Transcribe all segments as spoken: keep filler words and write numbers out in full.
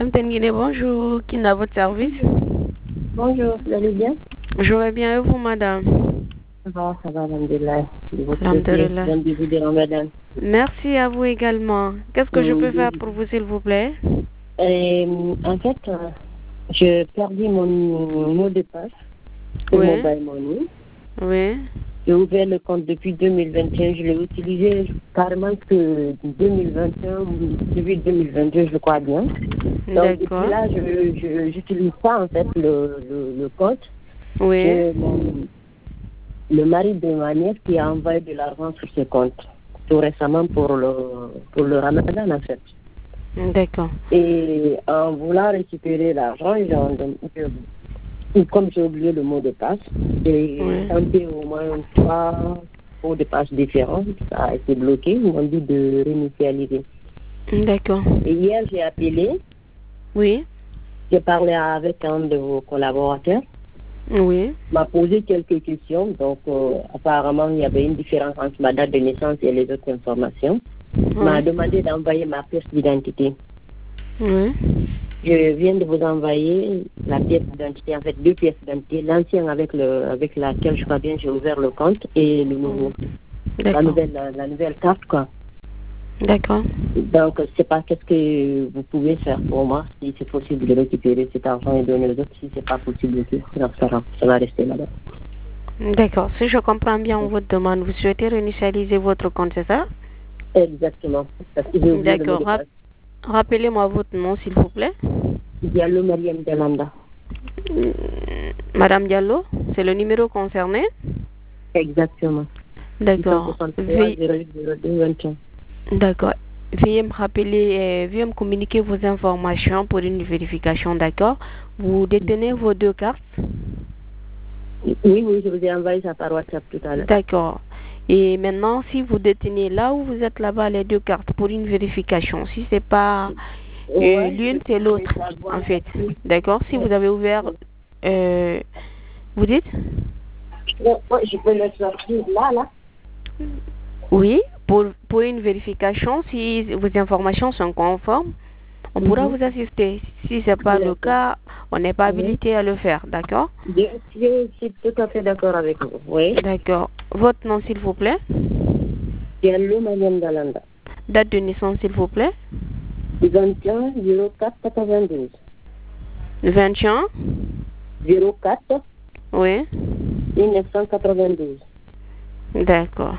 Madame Tenguine, bonjour. Qui n'a votre service? Bonjour, vous allez bien? Je vais bien et vous, madame? Ça va, ça va, alhamdulillah. Alhamdulillah. Alhamdulillah, madame. Merci à vous également. Qu'est-ce que je peux faire pour vous, s'il vous plaît? Et, en fait, euh, j'ai perdu mon mot de passe pour Oui. Mobile Money. Oui. J'ai ouvert le compte depuis deux mille vingt et un. Je l'ai utilisé carrément que deux mille vingt et un, depuis deux mille vingt-deux, je crois bien. Donc, depuis D'accord. là, je n'utilise pas, en fait, le, le, le compte. Oui. C'est mon, le mari de ma nièce qui a envoyé de l'argent sur ce compte. Tout récemment pour le, pour le ramadan, en fait. D'accord. Et en voulant récupérer l'argent, j'ai comme j'ai oublié le mot de passe, j'ai Oui. tenté au moins trois mots de passe différents, ça a été bloqué, ils m'ont dit de réinitialiser. D'accord. Et hier, j'ai appelé, Oui. j'ai parlé avec un de vos collaborateurs, Oui. il m'a posé quelques questions, donc euh, apparemment il y avait une différence entre ma date de naissance et les autres informations. Il m'a Oui. demandé d'envoyer ma pièce d'identité. Oui. Je viens de vous envoyer la pièce d'identité, en fait deux pièces d'identité, l'ancienne avec le avec laquelle je crois bien j'ai ouvert le compte et le nouveau, la D'accord. nouvelle la, la nouvelle carte quoi. D'accord. Donc je sais pas qu'est-ce que vous pouvez faire pour moi, si c'est possible de récupérer cet argent et donner aux autres, si c'est pas possible aussi, ça va, ça va rester là-bas. D'accord. Si je comprends bien votre demande, vous souhaitez réinitialiser votre compte, c'est ça? Exactement. Parce que j'ai oublié le mot D'accord. de Rap- passe. Rappelez-moi votre nom, s'il vous plaît. Diallo Mariam Delanda. Madame Diallo, c'est le numéro concerné? Exactement. D'accord. Veuillez- zéro huit zéro deux vingt et un. D'accord. Veuillez me rappeler, euh, veuillez me communiquer vos informations pour une vérification, d'accord? Vous détenez vos deux cartes? Oui, oui, je vous ai envoyé ça par WhatsApp tout à l'heure. D'accord. Et maintenant, si vous détenez là où vous êtes là-bas les deux cartes pour une vérification, si c'est pas euh, Ouais, l'une, je c'est voulais l'autre, savoir en fait. si- D'accord? Si vous avez ouvert, euh, vous dites? Ouais, ouais, je peux le sortir là, là. Oui, pour, pour une vérification, si vos informations sont conformes, on pourra Mhm. vous assister. Si ce n'est pas le D'accord. cas, on n'est pas Mhm. habilité à le faire, d'accord? Je, je suis tout à fait d'accord avec vous. Oui. D'accord. Votre nom, s'il vous plaît? Diallo Mariam Delanda. Date de naissance, s'il vous plaît? vingt et un zéro quatre quatre-vingt-douze. vingt et un? zéro quatre Oui. mille neuf cent quatre-vingt-douze. D'accord.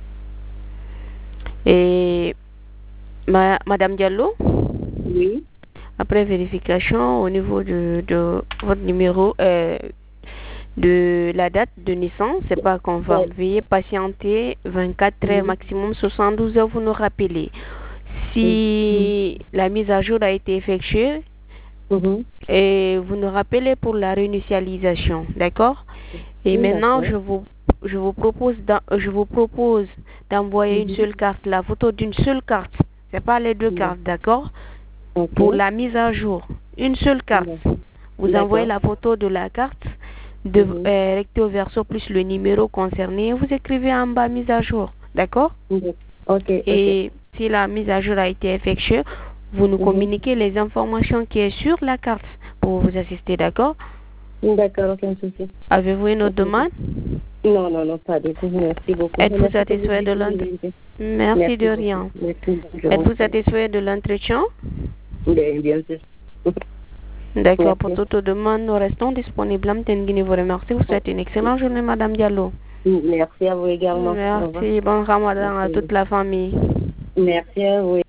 Et ma, Madame Diallo, Oui. après vérification au niveau de, de votre numéro, euh, de la date de naissance, c'est pas conforme. Ouais. Veuillez patienter vingt-quatre heures, Mhm. maximum soixante-douze heures, vous nous rappelez. Si la mise à jour a été effectuée, Mhm. et vous nous rappelez pour la réinitialisation, d'accord? Et Oui, maintenant, d'accord. je vous je vous propose d'en- je vous propose d'envoyer une Mhm. seule carte, la photo d'une seule carte. C'est pas les deux Mhm. cartes, d'accord? Ok. Pour la mise à jour, une seule carte. Vous envoyez D'accord. la photo de la carte de Mhm. euh, recto verso plus le numéro concerné et vous écrivez en bas mise à jour, d'accord? Mhm. Ok, ok. Et si la mise à jour a été effectuée, vous nous Mhm. communiquez les informations qui est sur la carte pour vous assister, d'accord? D'accord, aucun souci. Avez-vous une autre Aucun demande? souci. Non, non, non, pas du tout. Merci beaucoup. Êtes-vous Merci pour votre satisfait de l'entretien? disponibilité. Merci Merci de beaucoup. rien. Merci. Bonne journée. Êtes-vous satisfait de l'entretien? Bien, bien sûr. D'accord, pour Merci. toute demande, nous restons disponibles. Mtengini vous remercie. Vous souhaite une excellente journée, Madame Diallo. Merci à vous également. Au revoir. Merci. Bon Ramadan à Merci. toute la famille. Merci à vous.